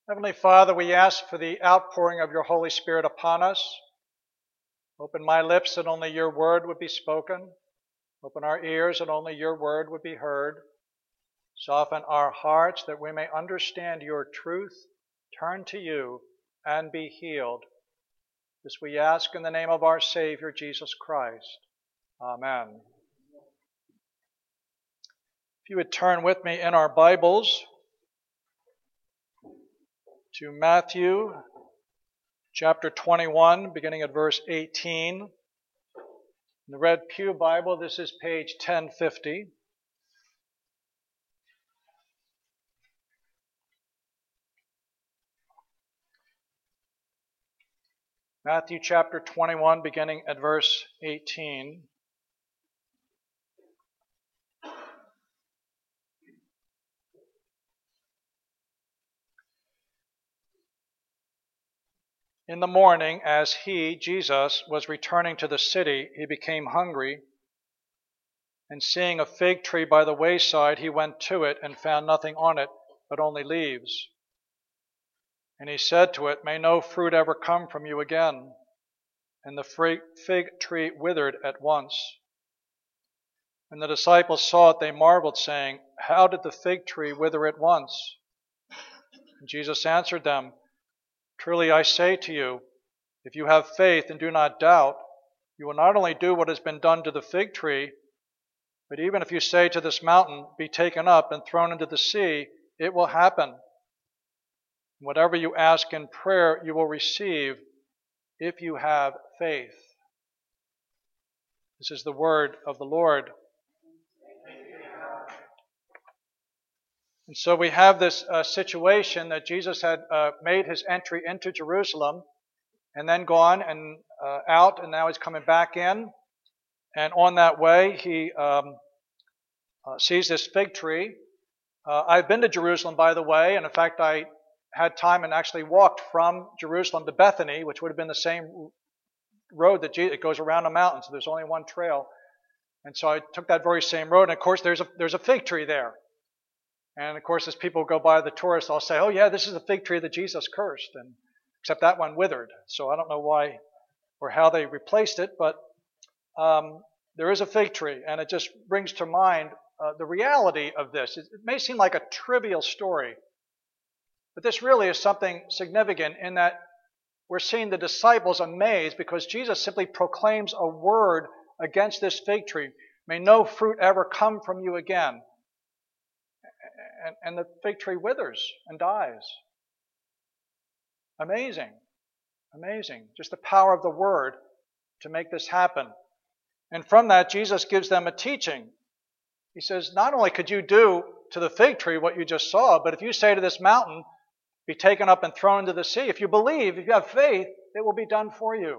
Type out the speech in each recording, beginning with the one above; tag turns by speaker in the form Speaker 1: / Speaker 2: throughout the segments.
Speaker 1: Heavenly Father, we ask for the outpouring of your Holy Spirit upon us. Open my lips that only your word would be spoken. Open our ears that only your word would be heard. Soften our hearts that we may understand your truth, turn to you, and be healed. This we ask in the name of our Savior, Jesus Christ. Amen. If you would turn with me in our Bibles to Matthew chapter 21, beginning at verse 18. In the Red Pew Bible, this is page 1050. Matthew chapter 21, beginning at verse 18. In the morning, as he, Jesus, was returning to the city, he became hungry, and seeing a fig tree by the wayside, he went to it and found nothing on it, but only leaves. And he said to it, "May no fruit ever come from you again." And the fig tree withered at once. When the disciples saw it, they marveled, saying, "How did the fig tree wither at once?" And Jesus answered them, "Truly I say to you, if you have faith and do not doubt, you will not only do what has been done to the fig tree, but even if you say to this mountain, 'Be taken up and thrown into the sea,' it will happen. Whatever you ask in prayer, you will receive if you have faith." This is the word of the Lord. And so we have this situation that Jesus had made his entry into Jerusalem and then gone and out, and now he's coming back in. And on that way, he sees this fig tree. I've been to Jerusalem, by the way, and in fact, I had time and actually walked from Jerusalem to Bethany, which would have been the same road that it goes around a mountain, so there's only one trail. And so I took that very same road, and of course, there's a fig tree there. And of course, as people go by, the tourists, I'll say, "Oh yeah, this is the fig tree that Jesus cursed," and except that one withered. So I don't know why or how they replaced it, but there is a fig tree, and it just brings to mind the reality of this. It may seem like a trivial story, but this really is something significant in that we're seeing the disciples amazed because Jesus simply proclaims a word against this fig tree. "May no fruit ever come from you again." And the fig tree withers and dies. Amazing. Amazing. Just the power of the word to make this happen. And from that, Jesus gives them a teaching. He says, not only could you do to the fig tree what you just saw, but if you say to this mountain, "Be taken up and thrown into the sea," if you believe, if you have faith, it will be done for you.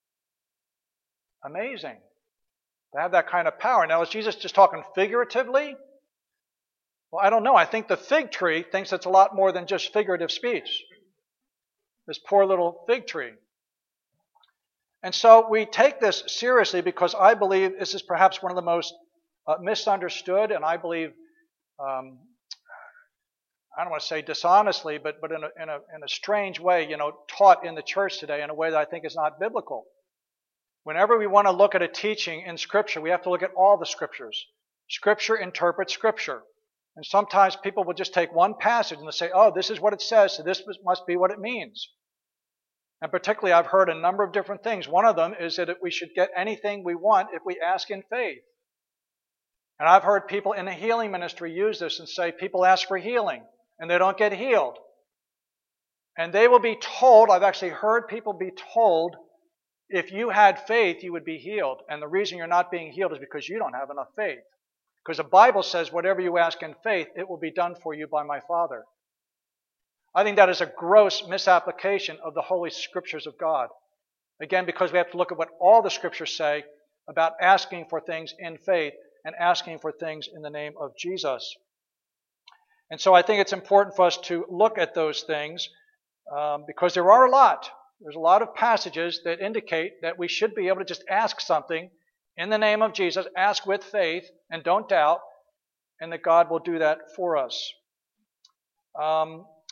Speaker 1: Amazing. To have that kind of power. Now, is Jesus just talking figuratively? Well, I don't know. I think the fig tree thinks it's a lot more than just figurative speech. This poor little fig tree. And so we take this seriously because I believe this is perhaps one of the most misunderstood, and I believe, I don't want to say dishonestly, but in a strange way, taught in the church today in a way that I think is not biblical. Whenever we want to look at a teaching in Scripture, we have to look at all the Scriptures. Scripture interprets Scripture. And sometimes people will just take one passage and they'll say, "Oh, this is what it says, so this must be what it means." And particularly, I've heard a number of different things. One of them is that we should get anything we want if we ask in faith. And I've heard people in the healing ministry use this and say people ask for healing and they don't get healed. And they will be told, I've actually heard people be told, if you had faith, you would be healed. And the reason you're not being healed is because you don't have enough faith. Because the Bible says, whatever you ask in faith, it will be done for you by my Father. I think that is a gross misapplication of the Holy Scriptures of God. Again, because we have to look at what all the Scriptures say about asking for things in faith and asking for things in the name of Jesus. And so I think it's important for us to look at those things because there are a lot. There's a lot of passages that indicate that we should be able to just ask something in the name of Jesus, ask with faith, and don't doubt, and that God will do that for us.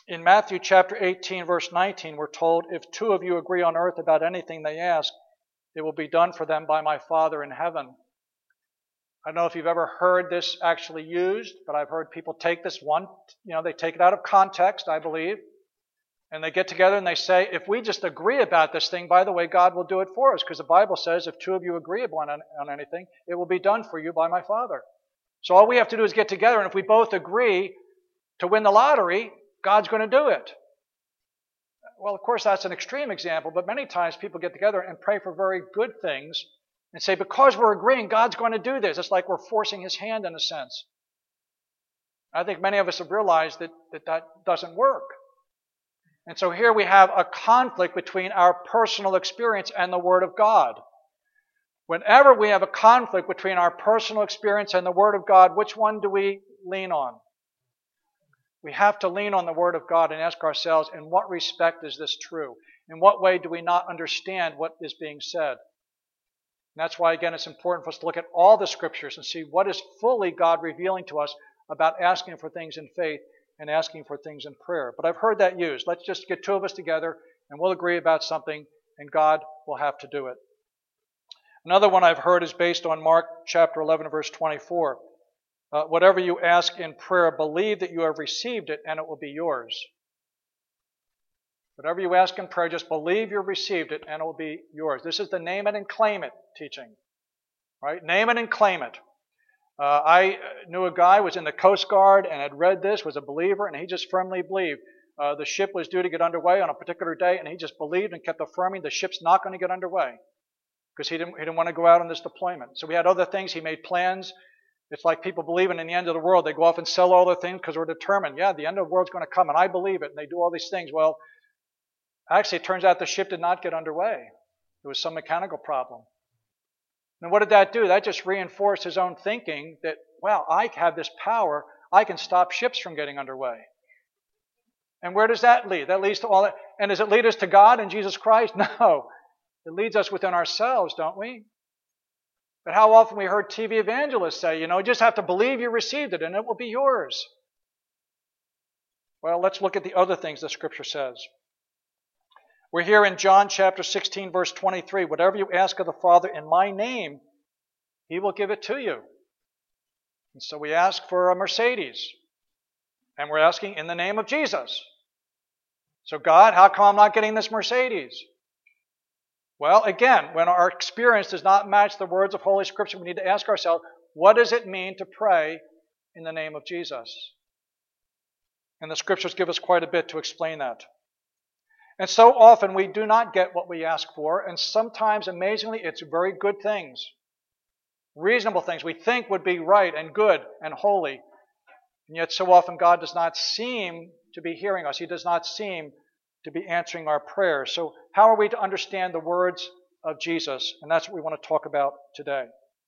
Speaker 1: In Matthew chapter 18, verse 19, we're told, if two of you agree on earth about anything they ask, it will be done for them by my Father in heaven. I don't know if you've ever heard this actually used, but I've heard people take this one, they take it out of context, I believe, and they get together and they say, if we just agree about this thing, by the way, God will do it for us, because the Bible says if two of you agree on anything, it will be done for you by my Father. So all we have to do is get together, and if we both agree to win the lottery, God's going to do it. Well, of course, that's an extreme example, but many times people get together and pray for very good things and say, because we're agreeing, God's going to do this. It's like we're forcing His hand in a sense. I think many of us have realized that doesn't work. And so here we have a conflict between our personal experience and the Word of God. Whenever we have a conflict between our personal experience and the Word of God, which one do we lean on? We have to lean on the Word of God and ask ourselves, in what respect is this true? In what way do we not understand what is being said? And that's why, again, it's important for us to look at all the Scriptures and see what is fully God revealing to us about asking for things in faith and asking for things in prayer. But I've heard that used. Let's just get two of us together and we'll agree about something and God will have to do it. Another one I've heard is based on Mark chapter 11, verse 24. Whatever you ask in prayer, believe that you have received it and it will be yours. Whatever you ask in prayer, just believe you received it and it will be yours. This is the name it and claim it teaching. Right? Name it and claim it. I knew a guy who was in the Coast Guard and had read this, was a believer, and he just firmly believed the ship was due to get underway on a particular day, and he just believed and kept affirming the ship's not going to get underway because he didn't want to go out on this deployment. So we had other things. He made plans. It's like people believing in the end of the world. They go off and sell all their things because we're determined, the end of the world's going to come, and I believe it, and they do all these things. Well, actually, it turns out the ship did not get underway. There was some mechanical problem. And what did that do? That just reinforced his own thinking that, I have this power. I can stop ships from getting underway. And where does that lead? That leads to all that. And does it lead us to God and Jesus Christ? No. It leads us within ourselves, don't we? But how often we heard TV evangelists say, you just have to believe you received it and it will be yours. Well, let's look at the other things the Scripture says. We're here in John chapter 16, verse 23. Whatever you ask of the Father in my name, He will give it to you. And so we ask for a Mercedes. And we're asking in the name of Jesus. So God, how come I'm not getting this Mercedes? Well, again, when our experience does not match the words of Holy Scripture, we need to ask ourselves, what does it mean to pray in the name of Jesus? And the Scriptures give us quite a bit to explain that. And so often we do not get what we ask for, and sometimes, amazingly, it's very good things. Reasonable things we think would be right and good and holy. And yet so often God does not seem to be hearing us. He does not seem to be answering our prayers. So how are we to understand the words of Jesus? And that's what we want to talk about today.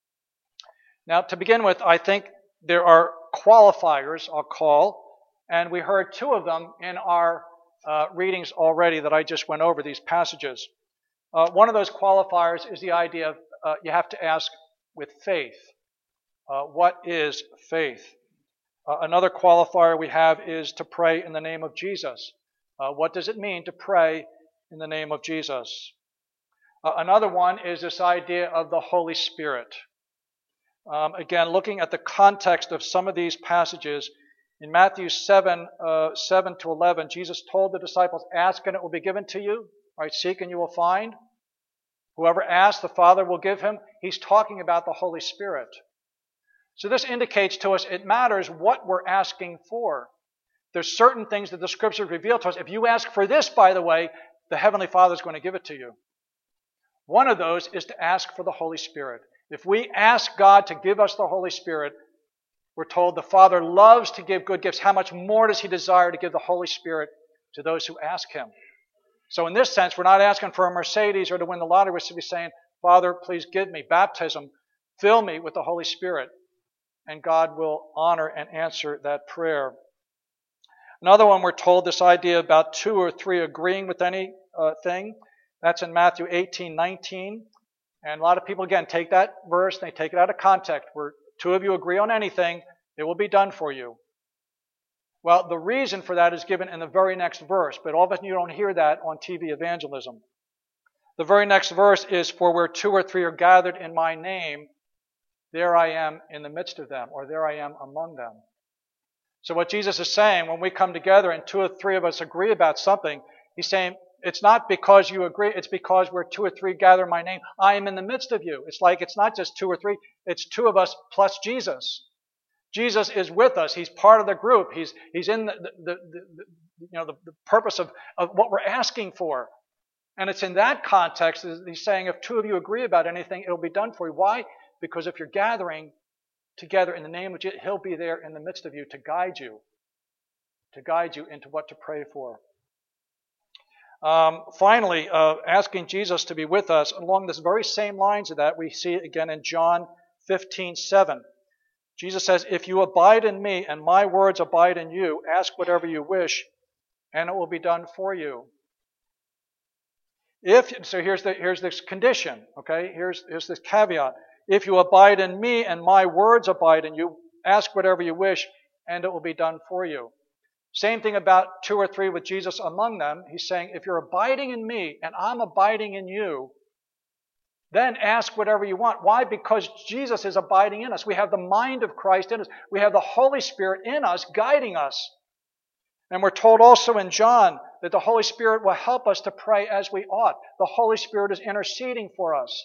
Speaker 1: Now, to begin with, I think there are qualifiers, I'll call, and we heard two of them in our readings already that I just went over, these passages. One of those qualifiers is the idea of you have to ask with faith. What is faith? Another qualifier we have is to pray in the name of Jesus. What does it mean to pray in the name of Jesus? Another one is this idea of the Holy Spirit. Again, looking at the context of some of these passages, in Matthew 7 to 11, Jesus told the disciples, ask and it will be given to you. Right? Seek and you will find. Whoever asks, the Father will give him. He's talking about the Holy Spirit. So this indicates to us it matters what we're asking for. There's certain things that the Scriptures reveal to us. If you ask for this, by the way, the Heavenly Father is going to give it to you. One of those is to ask for the Holy Spirit. If we ask God to give us the Holy Spirit, we're told the Father loves to give good gifts. How much more does He desire to give the Holy Spirit to those who ask Him? So in this sense, we're not asking for a Mercedes or to win the lottery. We're simply saying, Father, please give me baptism. Fill me with the Holy Spirit. And God will honor and answer that prayer. Another one, we're told this idea about 2 or 3 agreeing with anything. That's in Matthew 18:19. And a lot of people, again, take that verse and they take it out of context. Where 2 of you agree on anything, it will be done for you. Well, the reason for that is given in the very next verse, but often you don't hear that on TV evangelism. The very next verse is, for where 2 or 3 are gathered in my name, there I am in the midst of them, or there I am among them. So what Jesus is saying, when we come together and 2 or 3 of us agree about something, he's saying, it's not because you agree, it's because where 2 or 3 gather in my name, I am in the midst of you. It's like it's not just 2 or 3, it's 2 of us plus Jesus. Jesus is with us. He's part of the group. He's in the purpose of what we're asking for. And it's in that context that he's saying, if 2 of you agree about anything, it'll be done for you. Why? Because if you're gathering together in the name of Jesus, he'll be there in the midst of you to guide you into what to pray for. Finally, asking Jesus to be with us, along this very same lines of that, we see it again in John 15:7. Jesus says, if you abide in me and my words abide in you, ask whatever you wish, and it will be done for you. So here's this condition, okay? Here's this caveat. If you abide in me and my words abide in you, ask whatever you wish, and it will be done for you. Same thing about 2 or 3 with Jesus among them. He's saying, if you're abiding in me and I'm abiding in you, then ask whatever you want. Why? Because Jesus is abiding in us. We have the mind of Christ in us. We have the Holy Spirit in us, guiding us. And we're told also in John that the Holy Spirit will help us to pray as we ought. The Holy Spirit is interceding for us.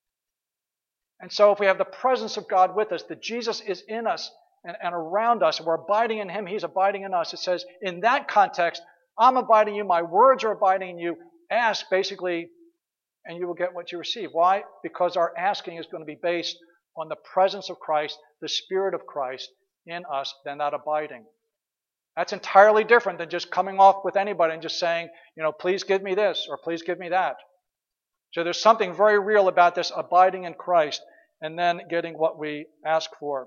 Speaker 1: And so if we have the presence of God with us, that Jesus is in us and around us, and we're abiding in him, he's abiding in us, it says, in that context, I'm abiding in you, my words are abiding in you, ask basically, and you will get what you receive. Why? Because our asking is going to be based on the presence of Christ, the Spirit of Christ in us, than that abiding. That's entirely different than just coming off with anybody and just saying, please give me this or please give me that. So there's something very real about this abiding in Christ and then getting what we ask for.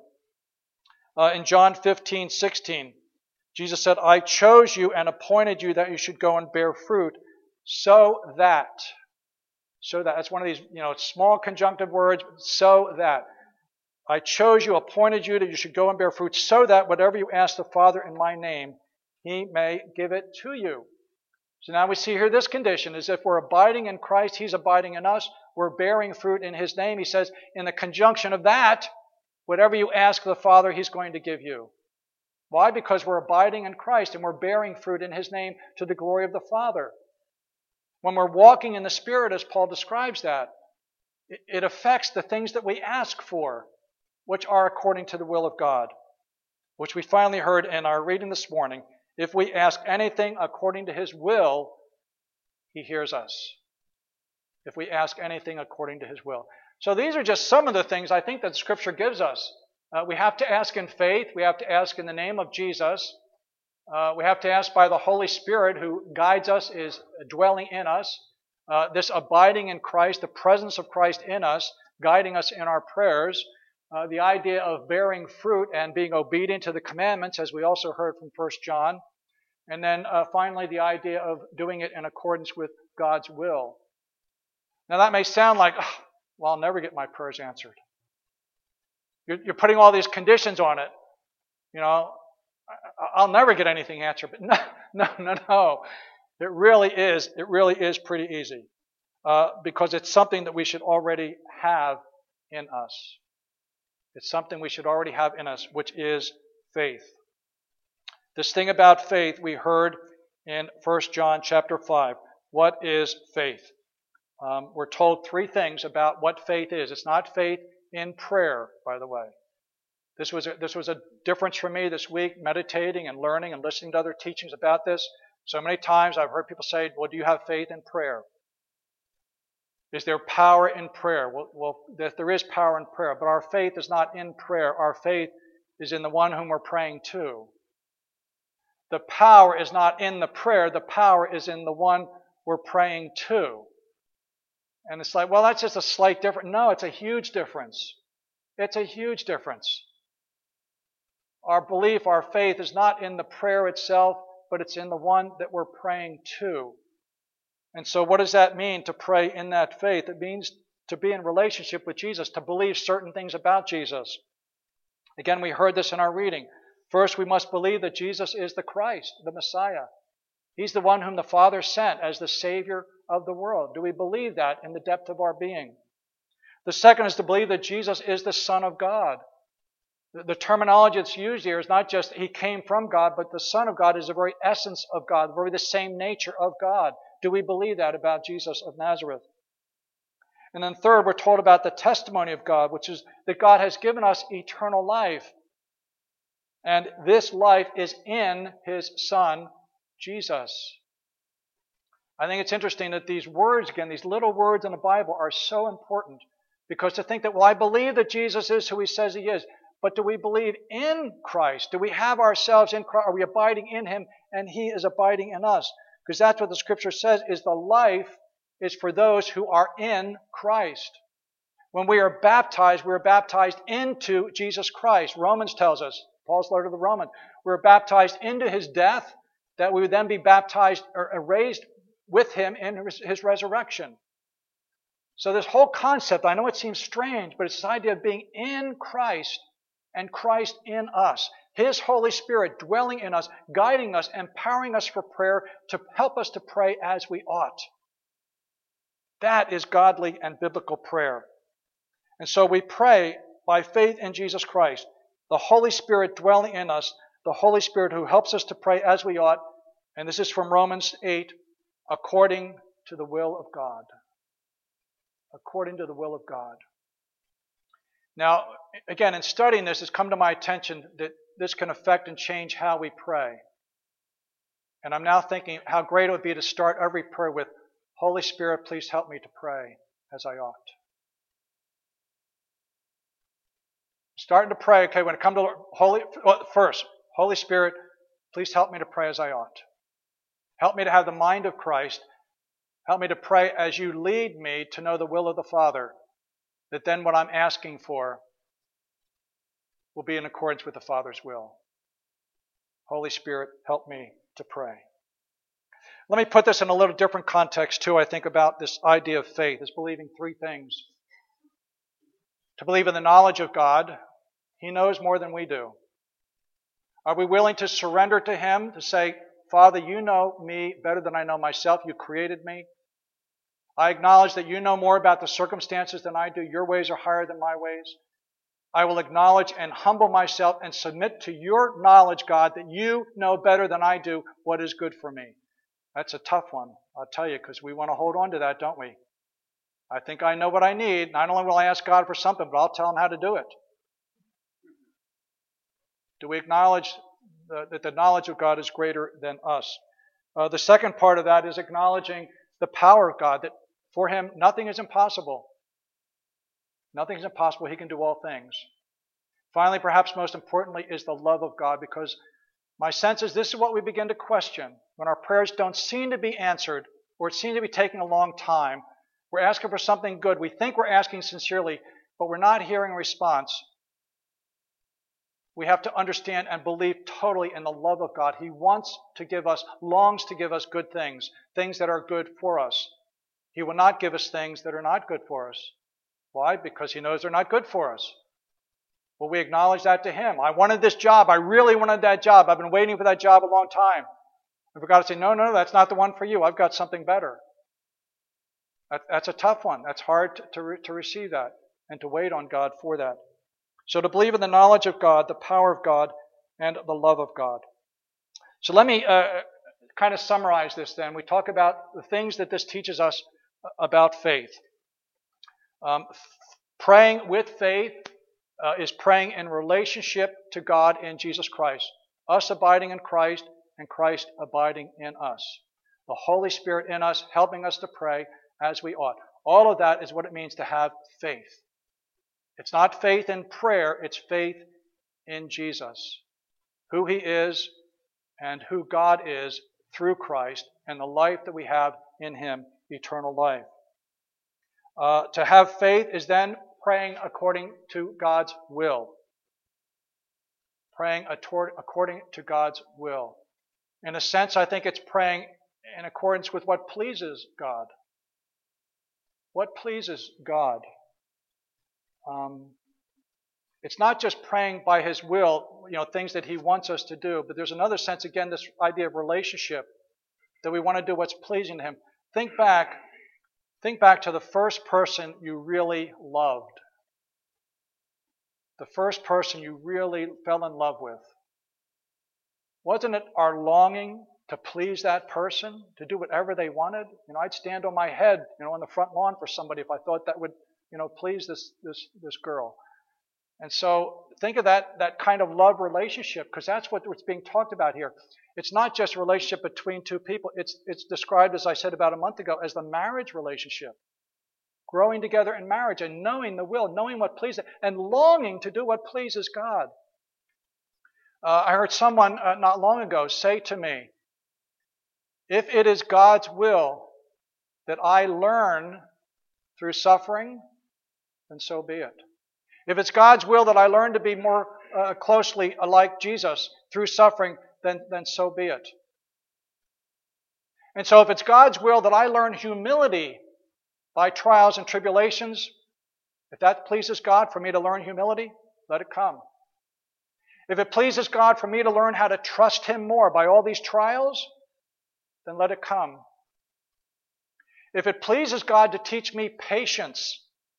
Speaker 1: In John 15:16, Jesus said, I chose you and appointed you that you should go and bear fruit so that. That's one of these, small conjunctive words, so that. I chose you, appointed you that you should go and bear fruit so that whatever you ask the Father in my name, he may give it to you. So now we see here this condition is if we're abiding in Christ, he's abiding in us, we're bearing fruit in his name. He says, in the conjunction of that, whatever you ask the Father, he's going to give you. Why? Because we're abiding in Christ and we're bearing fruit in his name to the glory of the Father. When we're walking in the Spirit, as Paul describes that, it affects the things that we ask for, which are according to the will of God, which we finally heard in our reading this morning. If we ask anything according to his will, he hears us. If we ask anything according to his will. So these are just some of the things I think that Scripture gives us. We have to ask in faith. We have to ask in the name of Jesus. We have to ask by the Holy Spirit who guides us, is dwelling in us. This abiding in Christ, the presence of Christ in us, guiding us in our prayers. The idea of bearing fruit and being obedient to the commandments, as we also heard from 1 John. And then finally, the idea of doing it in accordance with God's will. Now that may sound like, I'll never get my prayers answered. You're putting all these conditions on it. I'll never get anything answered. But no. It really is pretty easy. Because it's something that we should already have in us. It's something we should already have in us, which is faith. This thing about faith we heard in 1 John chapter 5. What is faith? We're told 3 things about what faith is. It's not faith in prayer, by the way. This was a difference for me this week, meditating and learning and listening to other teachings about this. So many times I've heard people say, well, do you have faith in prayer? Is there power in prayer? Well, there is power in prayer, but our faith is not in prayer. Our faith is in the one whom we're praying to. The power is not in the prayer. The power is in the one we're praying to. And it's like, well, that's just a slight difference. No, it's a huge difference. It's a huge difference. Our belief, our faith is not in the prayer itself, but it's in the one that we're praying to. And so what does that mean to pray in that faith? It means to be in relationship with Jesus, to believe certain things about Jesus. Again, we heard this in our reading. First, we must believe that Jesus is the Christ, the Messiah. He's the one whom the Father sent as the Savior of the world. Do we believe that in the depth of our being? The second is to believe that Jesus is the Son of God. The terminology that's used here is not just He came from God, but the Son of God is the very essence of God, the same nature of God. Do we believe that about Jesus of Nazareth? And then third, we're told about the testimony of God, which is that God has given us eternal life. And this life is in His Son, Jesus. I think it's interesting that these words, again, these little words in the Bible are so important. Because to think that, well, I believe that Jesus is who He says He is, but do we believe in Christ? Do we have ourselves in Christ? Are we abiding in Him and He is abiding in us? Because that's what the Scripture says, is the life is for those who are in Christ. When we are baptized into Jesus Christ. Romans tells us, Paul's letter to the Romans, we're baptized into His death, that we would then be baptized or raised with Him in His resurrection. So this whole concept, I know it seems strange, but it's this idea of being in Christ and Christ in us. His Holy Spirit dwelling in us, guiding us, empowering us for prayer to help us to pray as we ought. That is godly and biblical prayer. And so we pray by faith in Jesus Christ, the Holy Spirit dwelling in us, the Holy Spirit who helps us to pray as we ought. And this is from Romans 8, according to the will of God. According to the will of God. Now, again, in studying this, it's come to my attention that this can affect and change how we pray. And I'm now thinking how great it would be to start every prayer with, Holy Spirit, please help me to pray as I ought. Starting to pray, okay, when it comes to Holy Spirit, please help me to pray as I ought. Help me to have the mind of Christ. Help me to pray as you lead me to know the will of the Father, that then what I'm asking for will be in accordance with the Father's will. Holy Spirit, help me to pray. Let me put this in a little different context too, I think, about this idea of faith, is believing three things. To believe in the knowledge of God. He knows more than we do. Are we willing to surrender to Him, to say, Father, you know me better than I know myself. You created me. I acknowledge that you know more about the circumstances than I do. Your ways are higher than my ways. I will acknowledge and humble myself and submit to your knowledge, God, that you know better than I do what is good for me. That's a tough one, I'll tell you, because we want to hold on to that, don't we? I think I know what I need. Not only will I ask God for something, but I'll tell Him how to do it. Do we acknowledge that the knowledge of God is greater than us? The second part of that is acknowledging the power of God, that for Him nothing is impossible. Nothing is impossible. He can do all things. Finally, perhaps most importantly, is the love of God, because my sense is this is what we begin to question when our prayers don't seem to be answered, or it seems to be taking a long time. We're asking for something good. We think we're asking sincerely, but we're not hearing a response. We have to understand and believe totally in the love of God. He wants to give us, longs to give us good things, things that are good for us. He will not give us things that are not good for us. Why? Because He knows they're not good for us. Will we acknowledge that to Him? I wanted this job. I really wanted that job. I've been waiting for that job a long time. And for God to say, no, that's not the one for you. I've got something better. That's a tough one. That's hard to receive that and to wait on God for that. So to believe in the knowledge of God, the power of God, and the love of God. So let me kind of summarize this then. We talk about the things that this teaches us about faith. Praying with faith is praying in relationship to God in Jesus Christ. Us abiding in Christ and Christ abiding in us. The Holy Spirit in us helping us to pray as we ought. All of that is what it means to have faith. It's not faith in prayer, it's faith in Jesus. Who He is and who God is through Christ and the life that we have in Him, eternal life. To have faith is then praying according to God's will. Praying according to God's will. In a sense, I think it's praying in accordance with what pleases God. What pleases God? It's not just praying by His will, things that He wants us to do, but there's another sense, again, this idea of relationship, that we want to do what's pleasing to Him. Think back to the first person you really loved. The first person you really fell in love with. Wasn't it our longing to please that person, to do whatever they wanted? I'd stand on my head, on the front lawn for somebody if I thought that would, please this girl. And so think of that kind of love relationship, because that's what's being talked about here. It's not just a relationship between two people. It's described, as I said about a month ago, as the marriage relationship. Growing together in marriage and knowing the will, knowing what pleases, and longing to do what pleases God. I heard someone not long ago say to me, if it is God's will that I learn through suffering, then so be it. If it's God's will that I learn to be more closely like Jesus through suffering, then so be it. And so if it's God's will that I learn humility by trials and tribulations, if that pleases God for me to learn humility, let it come. If it pleases God for me to learn how to trust Him more by all these trials, then let it come. If it pleases God to teach me patience,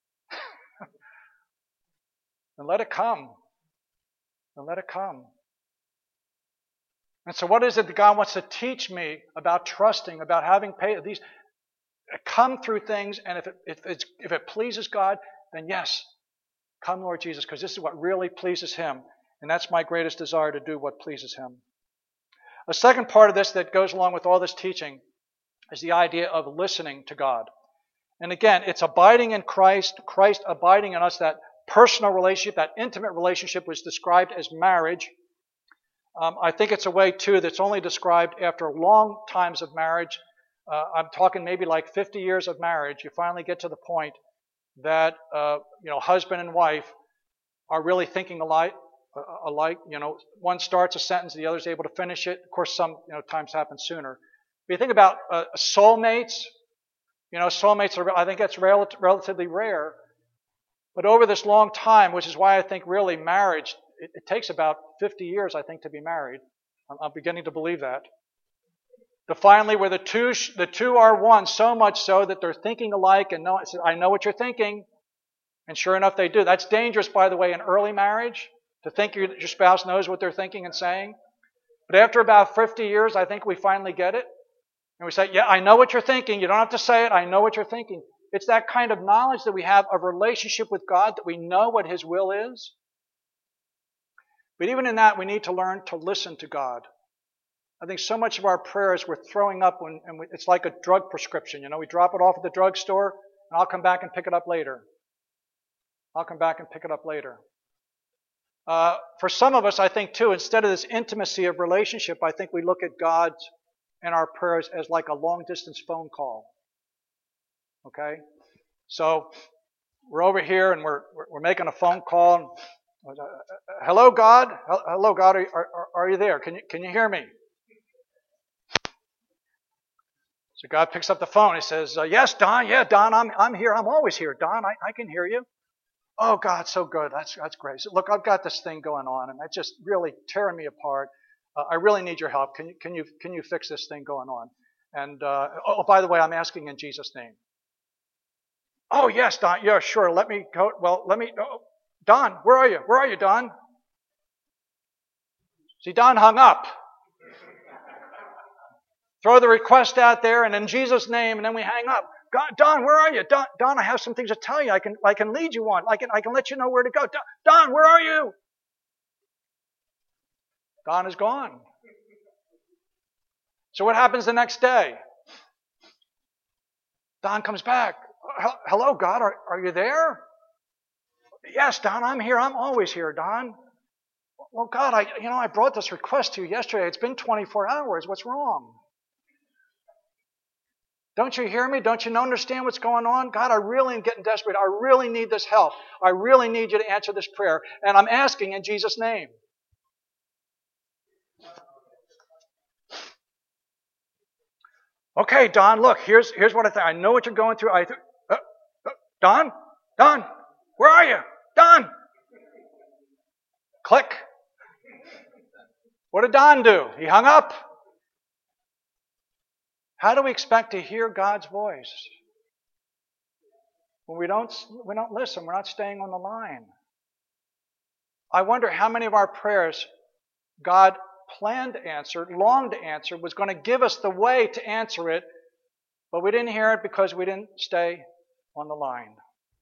Speaker 1: then let it come. Then let it come. And so what is it that God wants to teach me about trusting, about having patience? These come through things, and if it pleases God, then yes, come, Lord Jesus, because this is what really pleases Him. And that's my greatest desire, to do what pleases Him. A second part of this that goes along with all this teaching is the idea of listening to God. And again, it's abiding in Christ, Christ abiding in us. That personal relationship, that intimate relationship was described as marriage. I think it's a way, too, that's only described after long times of marriage. I'm talking maybe like 50 years of marriage. You finally get to the point that, husband and wife are really thinking alike. One starts a sentence, the other's able to finish it. Of course, some, times happen sooner. But you think about soulmates. Soulmates are, I think that's relatively rare. But over this long time, which is why I think really marriage, it takes about 50 years, I think, to be married. I'm beginning to believe that. To finally, where the two are one, so much so that they're thinking alike and I know what you're thinking. And sure enough, they do. That's dangerous, by the way, in early marriage, to think your spouse knows what they're thinking and saying. But after about 50 years, I think we finally get it. And we say, yeah, I know what you're thinking. You don't have to say it. I know what you're thinking. It's that kind of knowledge that we have of relationship with God, that we know what His will is. But even in that, we need to learn to listen to God. I think so much of our prayers we're throwing up it's like a drug prescription. We drop it off at the drugstore, and I'll come back and pick it up later. For some of us, I think, too, instead of this intimacy of relationship, I think we look at God and our prayers as like a long-distance phone call. Okay? So we're over here, and we're making a phone call. Hello, God? Hello, God, are you there? Can you hear me? So God picks up the phone. He says, yes, Don. Yeah, Don, I'm here. I'm always here, Don. I can hear you. Oh, God, so good. That's great. So, look, I've got this thing going on, and it's just really tearing me apart. I really need your help. Can you fix this thing going on? And by the way, I'm asking in Jesus' name. Oh, yes, Don. Yeah, sure. Let me go. Well, Don, where are you? Where are you, Don? See, Don hung up. Throw the request out there, and in Jesus' name, and then we hang up. God, Don, where are you? Don, I have some things to tell you. I can lead you on. I can let you know where to go. Don, where are you? Don is gone. So what happens the next day? Don comes back. Hello, God, are you there? Yes, Don, I'm here. I'm always here, Don. Well, God, I brought this request to you yesterday. It's been 24 hours. What's wrong? Don't you hear me? Don't you understand what's going on? God, I really am getting desperate. I really need this help. I really need you to answer this prayer. And I'm asking in Jesus' name. Okay, Don, look, here's what I think. I know what you're going through. Don, where are you? Don! Click. What did Don do? He hung up. How do we expect to hear God's voice when we don't listen? We're not staying on the line. I wonder how many of our prayers God planned to answer, longed to answer, was going to give us the way to answer it, but we didn't hear it because we didn't stay on the line.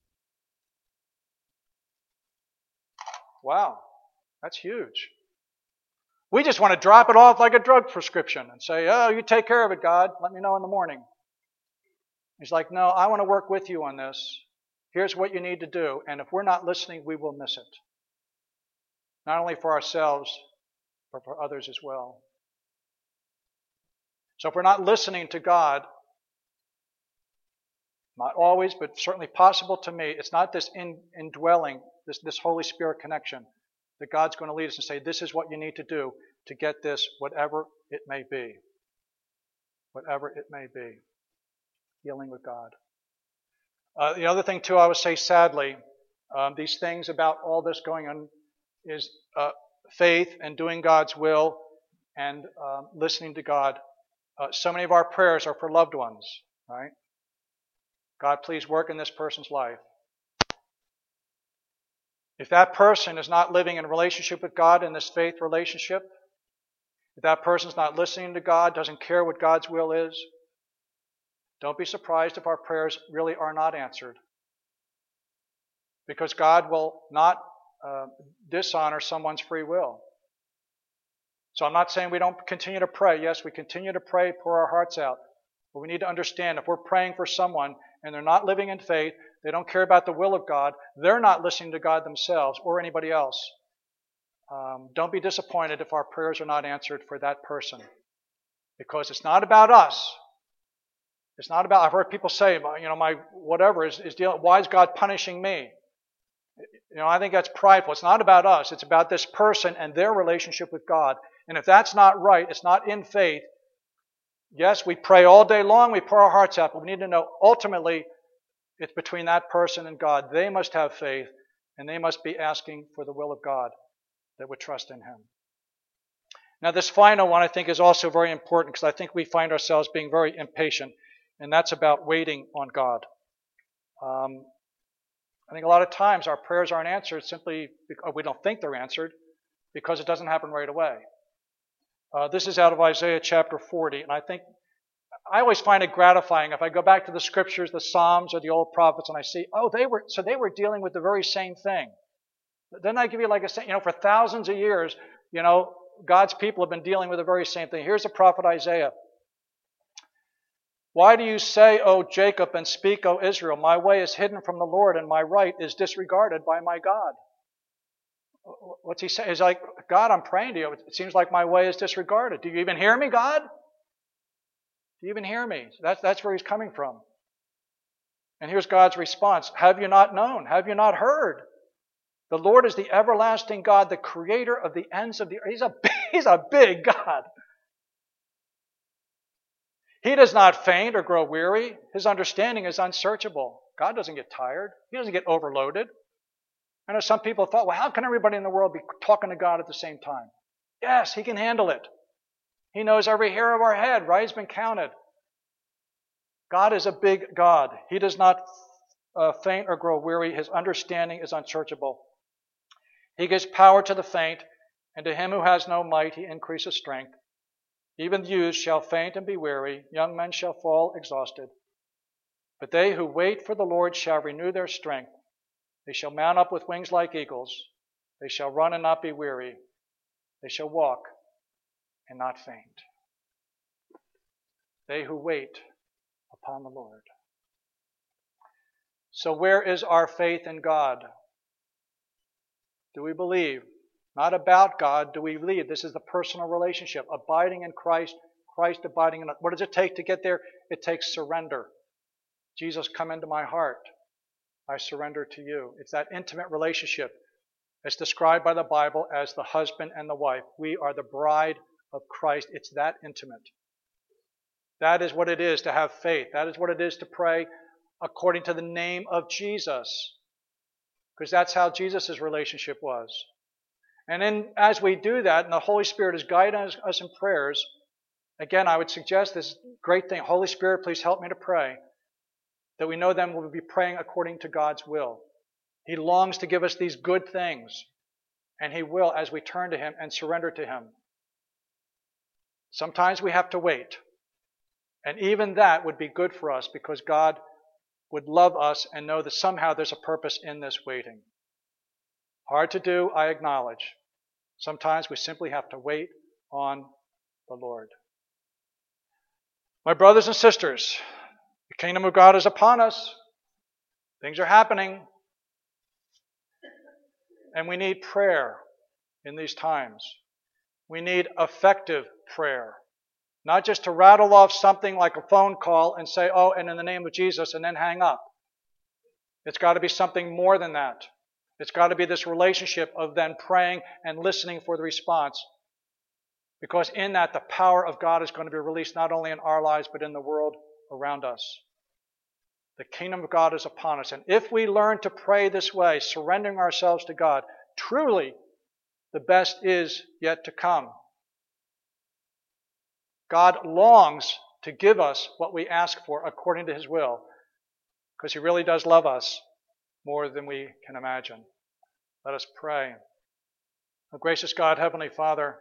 Speaker 1: Wow, that's huge. We just want to drop it off like a drug prescription and say, oh, you take care of it, God. Let me know in the morning. He's like, no, I want to work with you on this. Here's what you need to do. And if we're not listening, we will miss it. Not only for ourselves, but for others as well. So if we're not listening to God, not always, but certainly possible to me, it's not this indwelling, this Holy Spirit connection that God's going to lead us and say, this is what you need to do to get this, whatever it may be. Whatever it may be. Dealing with God. The other thing, too, I would say, sadly, these things about all this going on is faith and doing God's will and listening to God. So many of our prayers are for loved ones, right? God, please work in this person's life. If that person is not living in a relationship with God in this faith relationship, if that person's not listening to God, doesn't care what God's will is, don't be surprised if our prayers really are not answered. Because God will not dishonor someone's free will. So I'm not saying we don't continue to pray. Yes, we continue to pray, pour our hearts out. But we need to understand if we're praying for someone and they're not living in faith, they don't care about the will of God, they're not listening to God themselves or anybody else. Don't be disappointed if our prayers are not answered for that person. Because it's not about us. It's not about, I've heard people say, my whatever is dealing, why is God punishing me? I think that's prideful. It's not about us. It's about this person and their relationship with God. And if that's not right, it's not in faith. Yes, we pray all day long, we pour our hearts out, but we need to know ultimately it's between that person and God. They must have faith, and they must be asking for the will of God that would trust in Him. Now, this final one I think is also very important because I think we find ourselves being very impatient, and that's about waiting on God. I think a lot of times our prayers aren't answered simply because we don't think they're answered because it doesn't happen right away. This is out of Isaiah chapter 40, and I always find it gratifying if I go back to the scriptures, the Psalms or the old prophets, and I see, they were dealing with the very same thing. Then I give you like for thousands of years, God's people have been dealing with the very same thing. Here's the prophet Isaiah. Why do you say, O Jacob, and speak, O Israel, my way is hidden from the Lord, and my right is disregarded by my God? What's he saying? He's like, God, I'm praying to you. It seems like my way is disregarded. Do you even hear me, God? Do you even hear me? That's where he's coming from. And here's God's response. Have you not known? Have you not heard? The Lord is the everlasting God, the creator of the ends of the earth. He's a big God. He does not faint or grow weary. His understanding is unsearchable. God doesn't get tired. He doesn't get overloaded. I know some people thought, how can everybody in the world be talking to God at the same time? Yes, He can handle it. He knows every hair of our head, right? It's been counted. God is a big God. He does not faint or grow weary. His understanding is unsearchable. He gives power to the faint, and to him who has no might He increases strength. Even youths shall faint and be weary, young men shall fall exhausted. But they who wait for the Lord shall renew their strength. They shall mount up with wings like eagles. They shall run and not be weary. They shall walk and not faint. They who wait upon the Lord. So where is our faith in God? Do we believe? Not about God, do we believe? This is the personal relationship, abiding in Christ, Christ abiding in us. What does it take to get there? It takes surrender. Jesus, come into my heart. I surrender to you. It's that intimate relationship. It's described by the Bible as the husband and the wife. We are the bride of Christ. It's that intimate. That is what it is to have faith. That is what it is to pray according to the name of Jesus. Because that's how Jesus' relationship was. And as we do that, and the Holy Spirit is guiding us in prayers, again, I would suggest this great thing, Holy Spirit, please help me to pray, that we know then we'll be praying according to God's will. He longs to give us these good things, and He will as we turn to Him and surrender to Him. Sometimes we have to wait, and even that would be good for us because God would love us and know that somehow there's a purpose in this waiting. Hard to do, I acknowledge. Sometimes we simply have to wait on the Lord. My brothers and sisters, the kingdom of God is upon us. Things are happening. And we need prayer in these times. We need effective prayer. Not just to rattle off something like a phone call and say, oh, and in the name of Jesus, and then hang up. It's got to be something more than that. It's got to be this relationship of then praying and listening for the response. Because in that, the power of God is going to be released not only in our lives, but in the world around us. The kingdom of God is upon us. And if we learn to pray this way, surrendering ourselves to God, truly the best is yet to come. God longs to give us what we ask for according to His will, because He really does love us more than we can imagine. Let us pray. Oh, gracious God, Heavenly Father,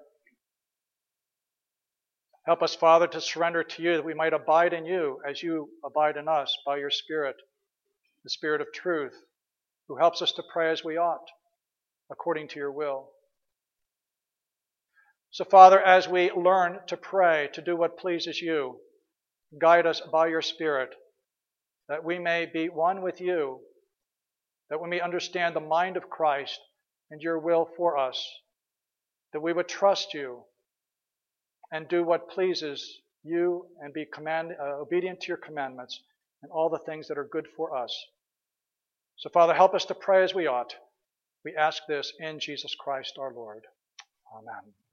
Speaker 1: help us, Father, to surrender to You that we might abide in You as You abide in us by Your Spirit, the Spirit of truth, who helps us to pray as we ought, according to Your will. So, Father, as we learn to pray, to do what pleases You, guide us by Your Spirit, that we may be one with You, that we may understand the mind of Christ and Your will for us, that we would trust You and do what pleases You and be obedient to Your commandments and all the things that are good for us. So, Father, help us to pray as we ought. We ask this in Jesus Christ our Lord. Amen.